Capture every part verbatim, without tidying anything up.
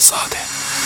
Azade.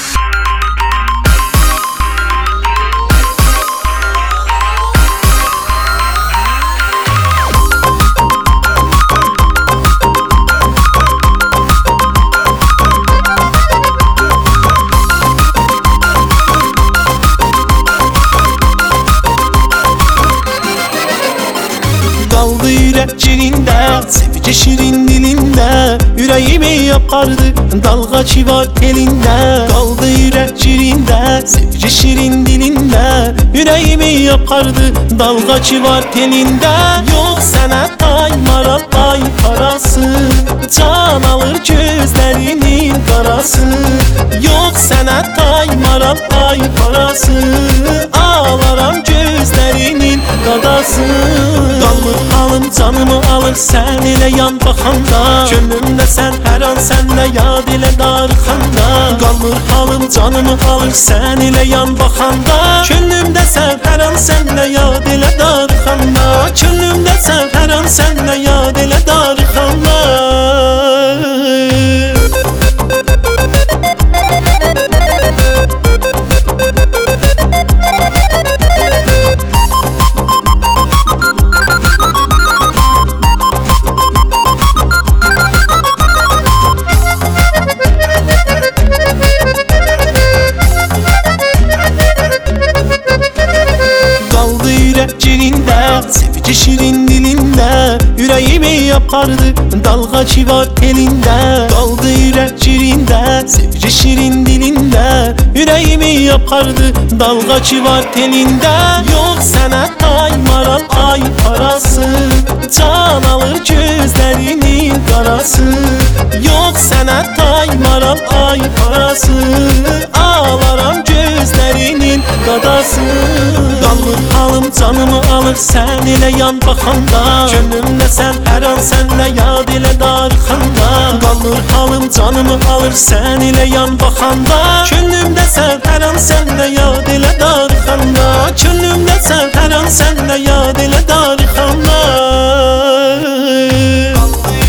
Kaldı yürek cirinde, sevgi şirin dilinde, yüreğimi yapardı dalga çivar elinde. Kaldı yürek cirinde, sevgi şirin dilinde, yüreğimi yapardı dalga çivar elinde. Yok sana ay maral ay parası, can alır gözlerinin karası. Yok sana ay maral ay parası, ağlaram gözlerinin kadası. Kalır halım canımı alır sen ile yan bakanda, gönlümde sen her an senle yad ile darıkanda. Kalır halım canımı alır sen ile yan bakanda, gönlümde sen her an senle yad ile darıkanda. Gönlümde sen her an senle yad ile darıkanda. Cirinde, sevgi şirin dilinde, yüreğimi yapardı dalga çivar elinde. Kaldı yürek cirinde, sevgi şirin dilinde, yüreğimi yapardı dalga çivar elinde. Yok sana ay maral ay parası, can alır gözlerinin karası. Yok sana ay maral ay parası, ağlaram gözlerinin kadası. Kalır halım canımı alır sen ile yan bakanda, gönlümde sen her an senle yad ile darıkanda. Kalır halım canımı alır sen ile yan bakanda, gönlümde sen her an senle yad ile darıkanda. Gönlümde sen her an senle yad ile darıkanda.